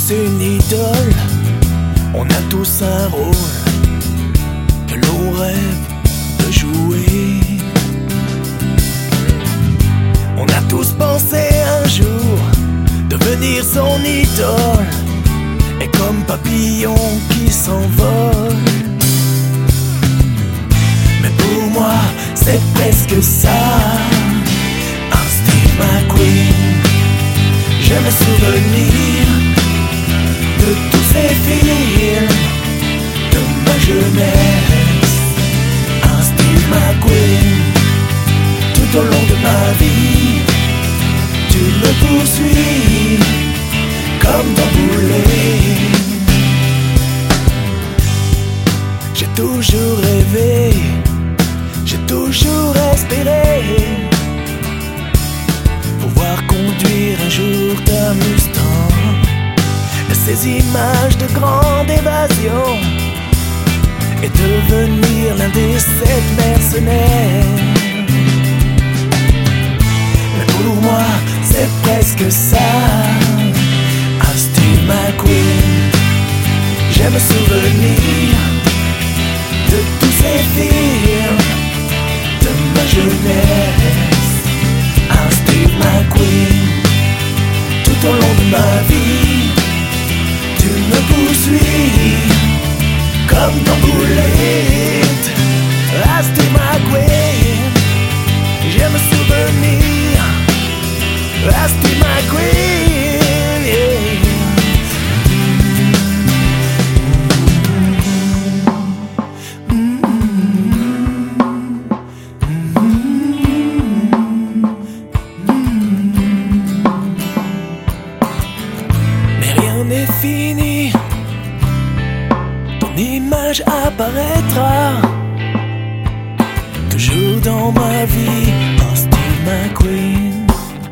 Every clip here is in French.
tous une idole, on a tous un rôle que l'on rêve de jouer. On a tous pensé un jour devenir son idole, et comme papillon qui s'envole. Mais pour moi c'est presque ça, un Steve McQueen. J'aime me souvenir de tous ces films de ma jeunesse. Un Steve McQueen, tout au long de ma vie, tu me poursuis comme ton boulet. J'ai toujours rêvé, j'ai toujours espéré pouvoir conduire un jour ta Mustang, et ces images de grande évasion, et devenir l'un des 7 mercenaires. Mais pour moi c'est presque ça, un Steve McQueen. J'aime me souvenir de tous ces films de ma jeunesse. Un Steve McQueen, tout au long de ma vie, tu me poursuis comme ton boulet. Un Steve McQueen, j'aime me souvenir. Un Steve McQueen, yeah. N'est fini, ton image apparaîtra toujours dans ma vie, un Steve McQueen.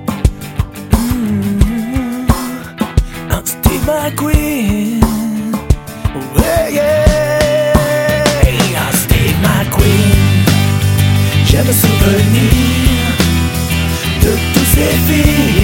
Un Steve McQueen, ouais, yeah. Un Steve McQueen. J'aime me souvenir de tous ces films